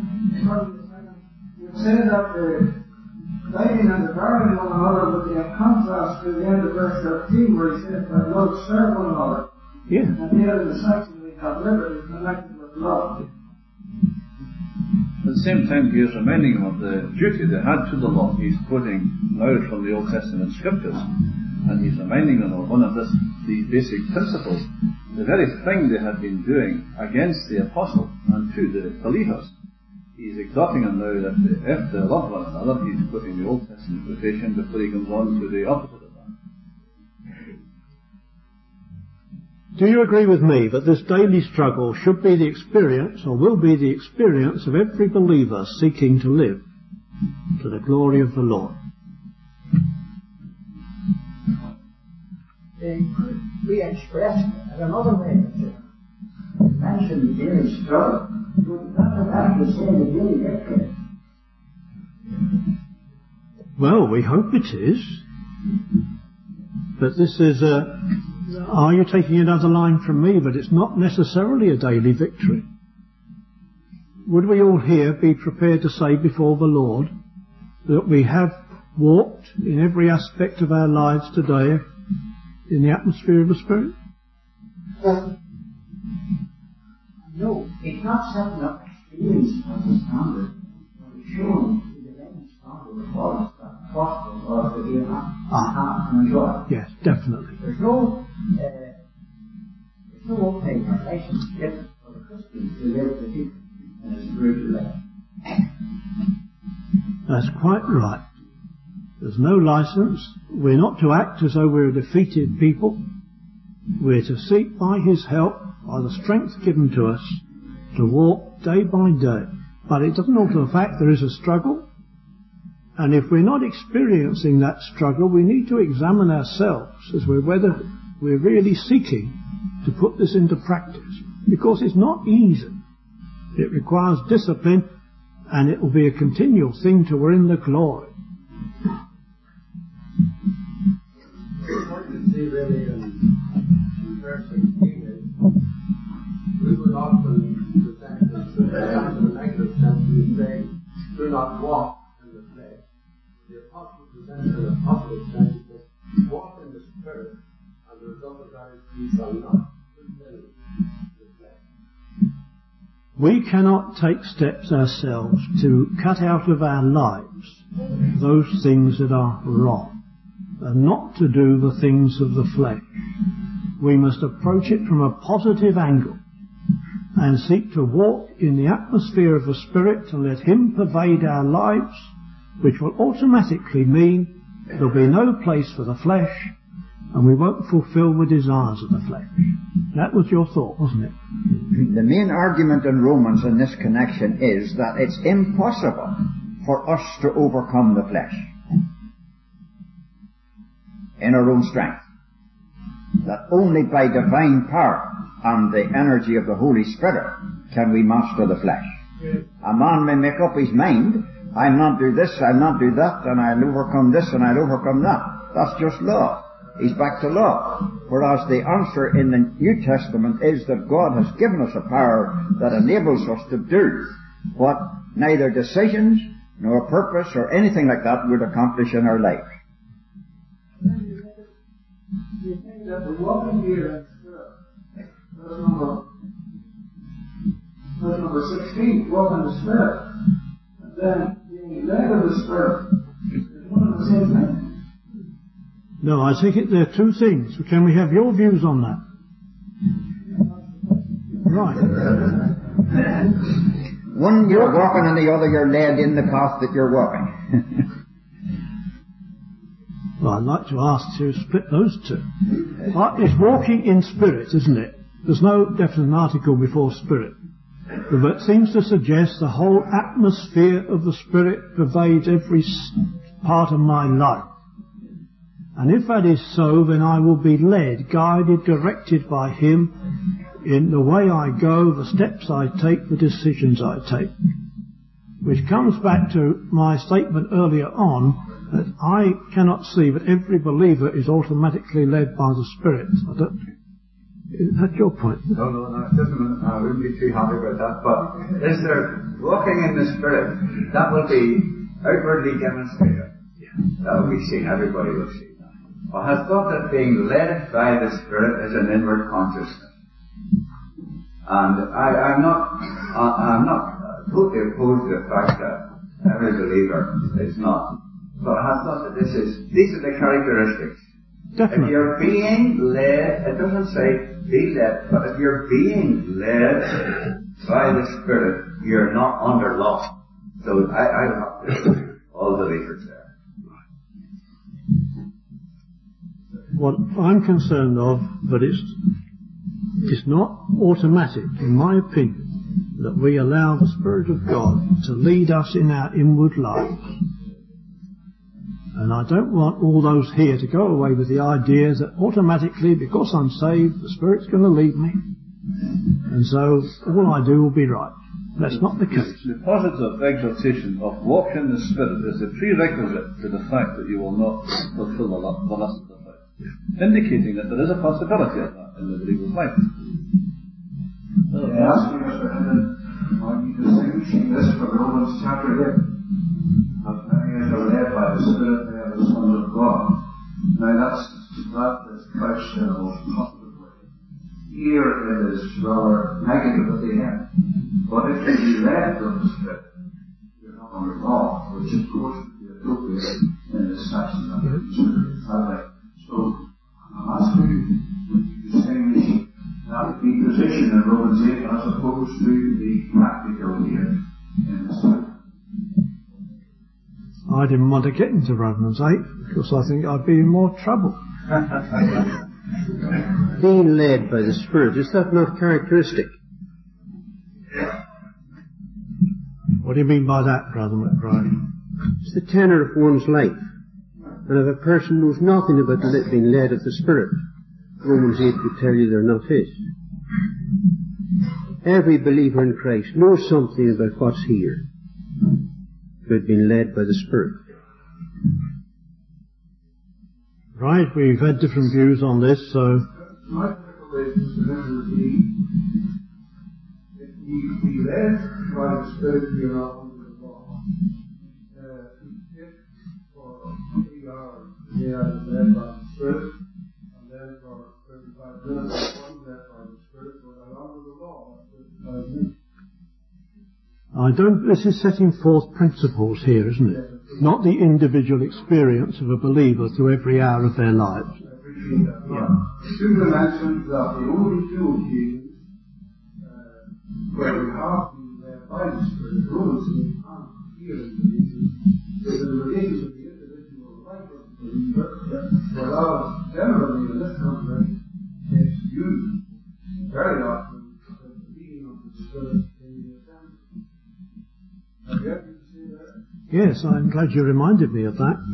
the biting and devouring one another would be a contrast to the end of verse 13 where he says that love serve one another. Yeah. And here in the section we have liberty connected with love. At the same time, he is reminding them of the duty they had to the law. He's quoting now from the Old Testament scriptures, and he's reminding them of one of these basic principles, the very thing they had been doing against the apostle and to the believers. He's exhorting them now that if they love one another, he's putting the Old Testament quotation before he comes on to the opposite of that. Do you agree with me that this daily struggle should be the experience, or will be the experience, of every believer seeking to live to the glory of the Lord? It could be expressed in another way. You mentioned the daily struggle. Would not have actually said the daily victory. Well, we hope it is. But this is are you taking another line from me? But it's not necessarily a daily victory. Would we all here be prepared to say before the Lord that we have walked in every aspect of our lives today in the atmosphere of the Spirit? No, it's not setting up experience as a standard, but it's showing the divine standard of what the gospel was to be and enjoy. Yes, definitely. There's no opening or license given for the Christian to live the deep in a spiritual life. That's quite right. There's no license. We're not to act as though we're a defeated people. We're to seek by His help, by the strength given to us, to walk day by day. But it doesn't alter the fact there is a struggle. And if we're not experiencing that struggle, we need to examine ourselves as whether we're really seeking to put this into practice. Because it's not easy. It requires discipline, and it will be a continual thing till we're in the glory. What you see really in verse 16 is, we would often present this in a negative sense. We say, do not walk in the flesh. The apostle presents in a positive sense that walk in the Spirit, and the result of that is we shall not fulfill the flesh. We cannot take steps ourselves to cut out of our lives those things that are wrong, and not to do the things of the flesh. We must approach it from a positive angle and seek to walk in the atmosphere of the Spirit and let Him pervade our lives, which will automatically mean there'll be no place for the flesh and we won't fulfill the desires of the flesh. That was your thought, wasn't it? The main argument in Romans in this connection is that it's impossible for us to overcome the flesh in our own strength. That only by divine power and the energy of the Holy Spirit can we master the flesh. A man may make up his mind, I'll not do this, I'll not do that, and I'll overcome this and I'll overcome that. That's just law. He's back to law. Whereas the answer in the New Testament is that God has given us a power that enables us to do what neither decisions nor purpose or anything like that would accomplish in our life. Do you think that the walking here in Spirit, verse number 16, walk in the Spirit, and then being led of the Spirit, is one and the same thing? No, I think there are two things. Can we have your views on that? Right. One you're walking and the other you're led in the path that you're walking. Well, I'd like to ask you to split those two. It's walking in spirit, isn't it? There's no definite article before spirit. But it seems to suggest the whole atmosphere of the Spirit pervades every part of my life. And if that is so, then I will be led, guided, directed by Him in the way I go, the steps I take, the decisions I take. Which comes back to my statement earlier on, that I cannot see that every believer is automatically led by the Spirit. Is that your point? No, just a minute. I wouldn't be too happy about that. But is there walking in the Spirit? That will be outwardly demonstrated. That will be seen. Everybody will see that. I have thought that being led by the Spirit is an inward consciousness. And I'm not totally opposed to the fact that every believer is not. But I have thought that these are the characteristics. Definitely. If you're being led, it doesn't say be led, but if you're being led by the Spirit, you're not under law. So I have to all believers there. What I'm concerned of, but it's not automatic, in my opinion, that we allow the Spirit of God to lead us in our inward lives. And I don't want all those here to go away with the idea that automatically, because I'm saved, the Spirit's going to lead me. And so all I do will be right. That's not the case. The positive exhortation of walk in the Spirit is the prerequisite to the fact that you will not fulfill the lust of the flesh. Indicating that there is a possibility of that in the believer's life. I ask you, Mr. Hendon, are you distinguishing this from Romans chapter 8? As many as are led by the Spirit, they are the sons of God. Now that is couched in a most positive way. Here it is rather negative at the end. But if you be led from the Spirit, you're not under law, which of course would be appropriate in this section of the So I'm asking you to distinguish that the position in Romans 8 as opposed to the practical here in this section. I didn't want to get into Romans 8 because I think I'd be in more trouble. Being led by the Spirit, is that not characteristic? What do you mean by that, Brother McBride? It's the tenor of one's life. And if a person knows nothing about being led of the Spirit, Romans 8 would tell you they're not His. Every believer in Christ knows something about what's here, about being led by the Spirit. Right, we've had different views on this, so... My declaration would be, if you be led by the Spirit, you're not under the law. If for 3 hours they are led by the Spirit, and then for 35 minutes one led by the Spirit, but I'm under the law for 35 minutes. This is setting forth principles here, isn't it? Not the individual experience of a believer through every hour of their lives. Yeah. Susan mentioned that the only two occasions where we have the by the Spirit, Romans 8, and here in the there's a relation to the individual life of the believer, whereas generally in this context, it's used very often as the leading of the Spirit in the assembly. Have you ever seen that? Yes, I'm glad you reminded me of that.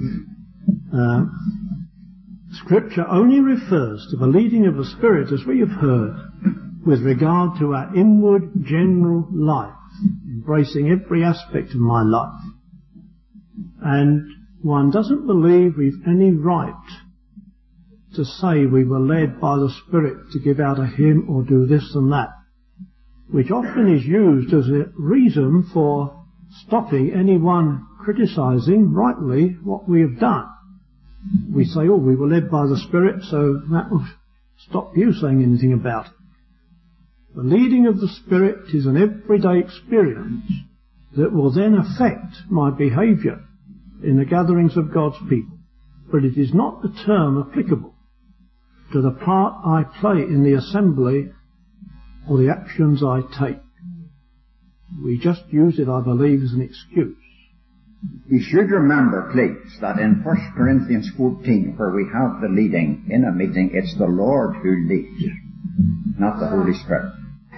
Scripture only refers to the leading of the Spirit, as we have heard, with regard to our inward general life, embracing every aspect of my life. And one doesn't believe we've any right to say we were led by the Spirit to give out a hymn or do this and that, which often is used as a reason for stopping anyone criticizing rightly what we have done. We say, oh, we were led by the Spirit, so that will stop you saying anything about it. The leading of the Spirit is an everyday experience that will then affect my behaviour in the gatherings of God's people. But it is not the term applicable to the part I play in the assembly or the actions I take. We just use it, I believe, as an excuse. We should remember, please, that in 1 Corinthians 14, where we have the leading in a meeting, it's the Lord who leads, not the Holy Spirit.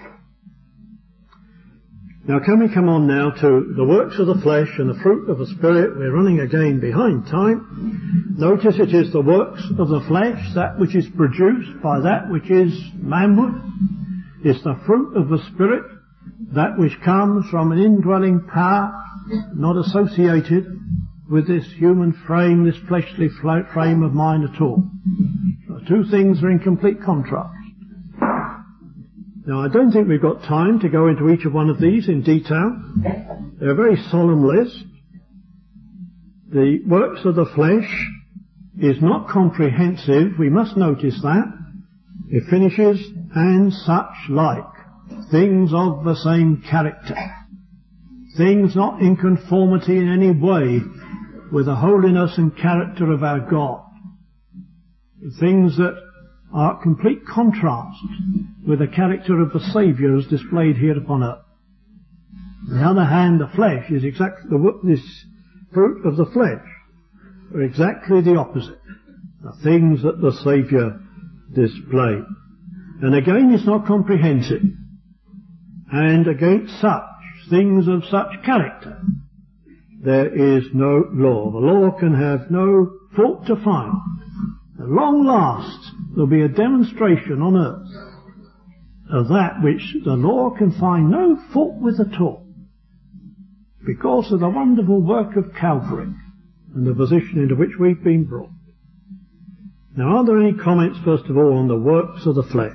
Now can we come on now to the works of the flesh and the fruit of the Spirit? We're running again behind time. Notice it is the works of the flesh, that which is produced by that which is manward. It's the fruit of the Spirit, that which comes from an indwelling power, not associated with this human frame, this fleshly frame of mine at all. The two things are in complete contrast. Now, I don't think we've got time to go into each of one of these in detail. They're a very solemn list. The works of the flesh is not comprehensive. We must notice that. It finishes, and such like, things of the same character. Things not in conformity in any way with the holiness and character of our God. Things that are complete contrast with the character of the Saviour as displayed here upon earth. On the other hand, the flesh is exactly this fruit of the flesh are exactly the opposite. The things that the Saviour displayed. And again, it's not comprehensive. And against such things of such character, there is no law. The law can have no fault to find. At long last, there'll be a demonstration on earth of that which the law can find no fault with at all, because of the wonderful work of Calvary and the position into which we've been brought. Now, are there any comments, first of all, on the works of the flesh?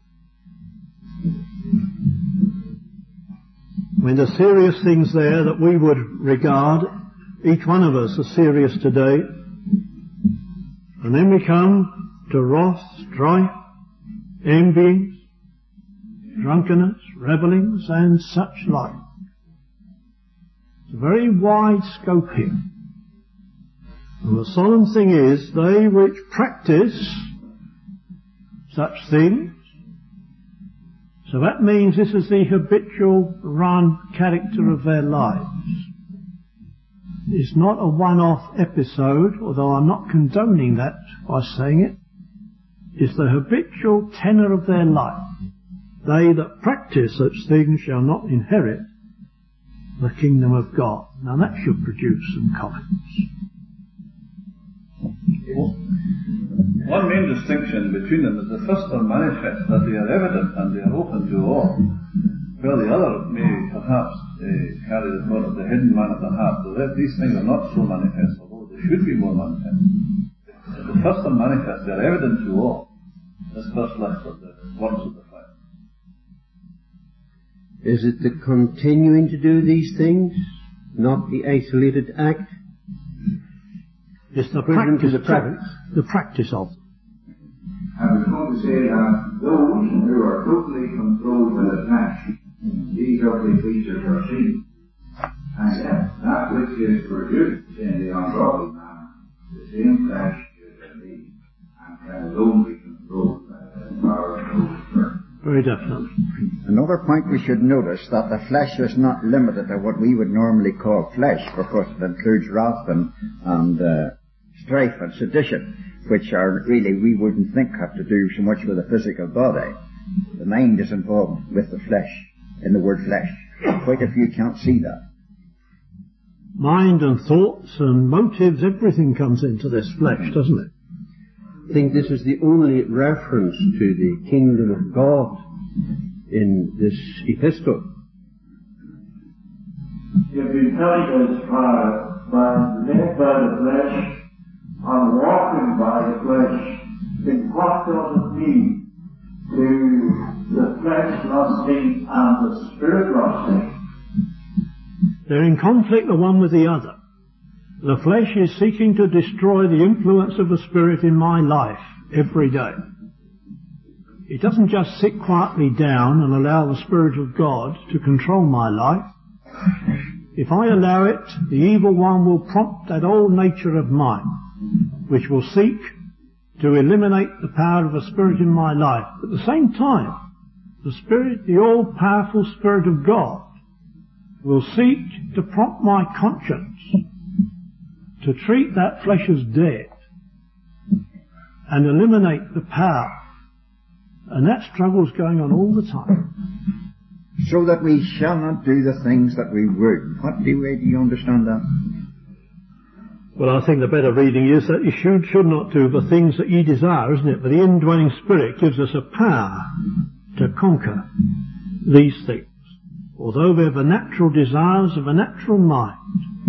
When the serious things there that we would regard, each one of us as serious today, and then we come to wrath, strife, envyings, drunkenness, revellings, and such like. It's a very wide scope here. And the solemn thing is, they which practice such things, so that means this is the habitual run character of their lives. It's not a one-off episode, although I'm not condoning that by saying it. It's the habitual tenor of their life. They that practice such things shall not inherit the kingdom of God. Now that should produce some comments. One main distinction between them is the first are manifest, that they are evident and they are open to all, while the other may perhaps carry the thought of the hidden man at the heart, so that these things are not so manifest, although they should be more manifest. The first are manifest, they are evident to all. This first list of the works of the flesh. Is it the continuing to do these things, not the isolated act? It's the practice of them. I was going to say that those who are totally controlled by the flesh, these ugly creatures are seen. And yet, that which is produced in the ungodly man, the same flesh is in thee, and can alone be controlled by the power of the Holy Spirit. Very definitely. Another point we should notice, that the flesh is not limited to what we would normally call flesh, because it includes wrath and strife and sedition, which are really, we wouldn't think have to do so much with the physical body. The mind is involved with the flesh, in the word flesh. Quite a few can't see that. Mind and thoughts and motives, everything comes into this flesh, doesn't it? I think this is the only reference to the kingdom of God in this epistle. You've been telling us by led by the flesh and walking by the flesh, then what does it mean to the flesh lusting and the spirit lusting? They're in conflict the one with the other. The flesh is seeking to destroy the influence of the Spirit in my life every day. It doesn't just sit quietly down and allow the Spirit of God to control my life. If I allow it, the evil one will prompt that old nature of mine, which will seek to eliminate the power of the Spirit in my life. At the same time, the Spirit, the all-powerful Spirit of God, will seek to prompt my conscience to treat that flesh as dead and eliminate the power. And that struggle's going on all the time. So that we shall not do the things that we would. What do you understand that? Well, I think the better reading is that you should not do the things that ye desire, isn't it? But the indwelling Spirit gives us a power to conquer these things. Although we have the natural desires of a natural mind,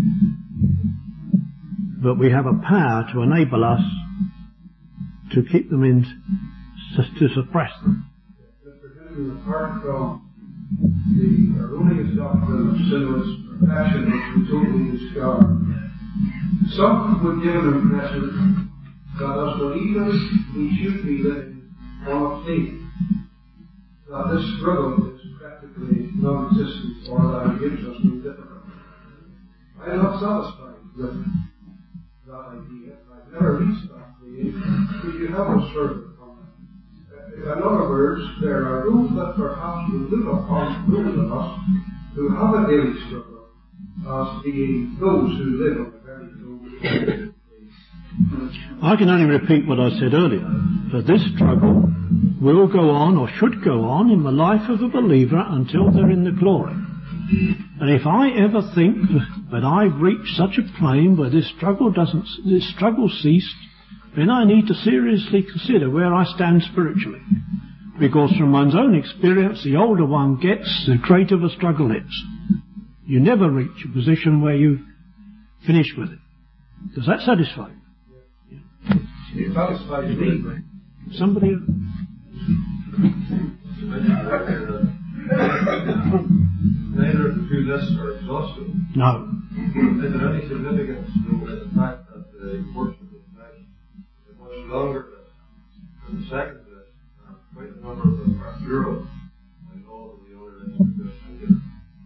but we have a power to enable us to keep them in, to suppress them. Apart from the erroneous doctrine of sinless perfection, which we totally discard, some would give an impression that as believers we should be living on faith, that this struggle is practically non-existent, or that it gives us no difficulty. I am not satisfied with that idea. I've never reached that stage. Could you help us further on that? In other words, there are those that perhaps will look upon those of us who have a daily struggle as being those who live on a very low place. I can only repeat what I said earlier, that this struggle will go on, or should go on, in the life of a believer until they're in the glory. And if I ever think that I've reached such a plane where this struggle ceased, then I need to seriously consider where I stand spiritually. Because from one's own experience, the older one gets, the greater the struggle is. You never reach a position where you finish with it. Does that satisfy you? It satisfies me. Somebody? Neither of the two lists are exhaustive. No. Is there any significance to the fact that the portion of the flesh is a much longer list than the second list, and quite a number of them are plural, and all of the other lists are just singular?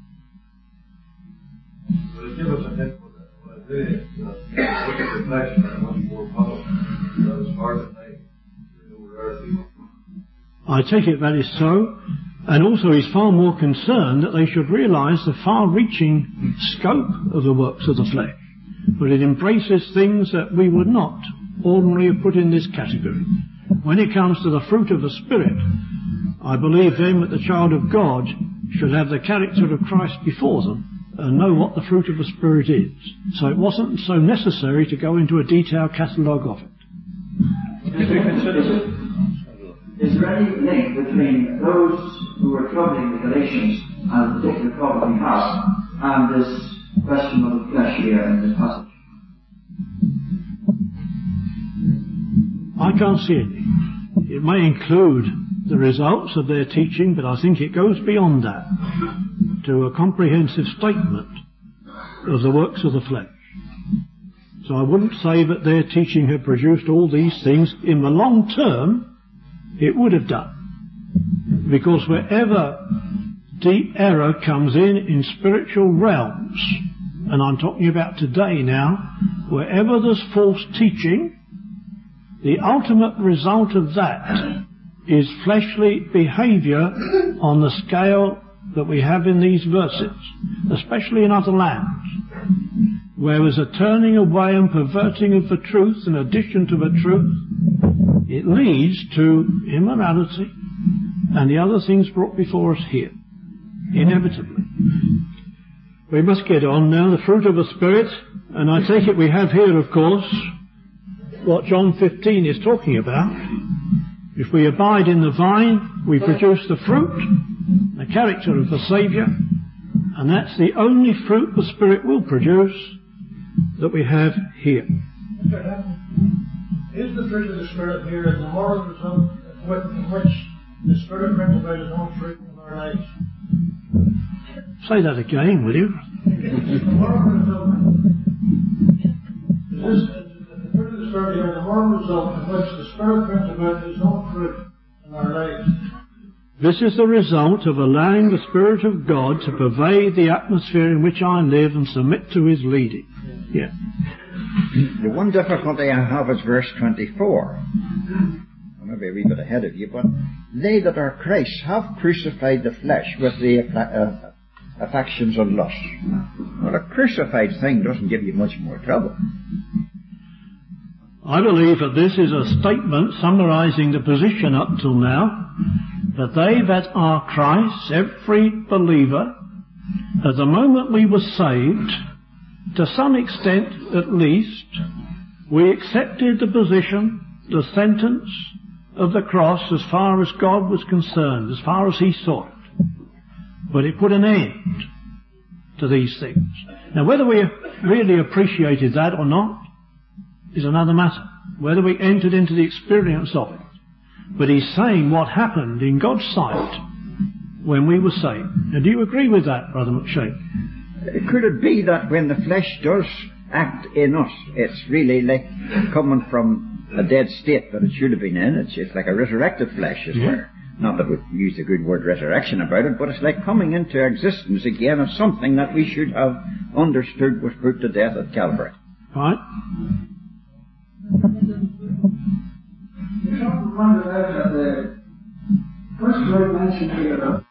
Will it give us a hint what I'm doing is that the flesh are much more powerful, that is hard to make, there's no rarity. I take it that is so. And also he's far more concerned that they should realise the far-reaching scope of the works of the flesh. But it embraces things that we would not ordinarily have put in this category. When it comes to the fruit of the Spirit, I believe then that the child of God should have the character of Christ before them and know what the fruit of the Spirit is. So it wasn't so necessary to go into a detailed catalogue of it. Is there any link between those who are troubling the Galatians and the particular problem we have and this question of the flesh here in this passage? I can't see any. It may include the results of their teaching, but I think it goes beyond that to a comprehensive statement of the works of the flesh. So I wouldn't say that their teaching had produced all these things. In the long term, it would have done. Because wherever deep error comes in spiritual realms, and I'm talking about today now, wherever there's false teaching, the ultimate result of that is fleshly behaviour on the scale that we have in these verses, especially in other lands, where there's a turning away and perverting of the truth in addition to the truth. It leads to immorality and the other things brought before us here, inevitably. We must get on now, the fruit of the Spirit, and I take it we have here, of course, what John 15 is talking about. If we abide in the vine, we produce the fruit, the character of the Saviour, and that's the only fruit the Spirit will produce that we have here. Is the fruit of the Spirit here the moral result in which the Spirit brings about His own fruit in our lives? Say that again, will you? The moral result. Is the fruit of the Spirit here the moral result in which the Spirit brings about His own fruit in our lives? This is the result of allowing the Spirit of God to pervade the atmosphere in which I live and submit to His leading. Yeah. The one difficulty I have is verse 24. I may be a wee bit ahead of you, but they that are Christ have crucified the flesh with the affections and lusts. Well, a crucified thing doesn't give you much more trouble. I believe that this is a statement summarizing the position up till now, that they that are Christ, every believer, at the moment we were saved, to some extent at least, we accepted the position, the sentence of the cross as far as God was concerned, as far as He saw it. But it put an end to these things. Now, whether we really appreciated that or not is another matter. Whether we entered into the experience of it. But He's saying what happened in God's sight when we were saved. Now, do you agree with that, Brother McShane? Could it be that when the flesh does act in us, it's really like coming from a dead state that it should have been in? It's like a resurrected flesh, is where. Not that we use the good word resurrection about it, but it's like coming into existence again of something that we should have understood was put to death at Calvary. Right. You talked about that the first word mentioned here of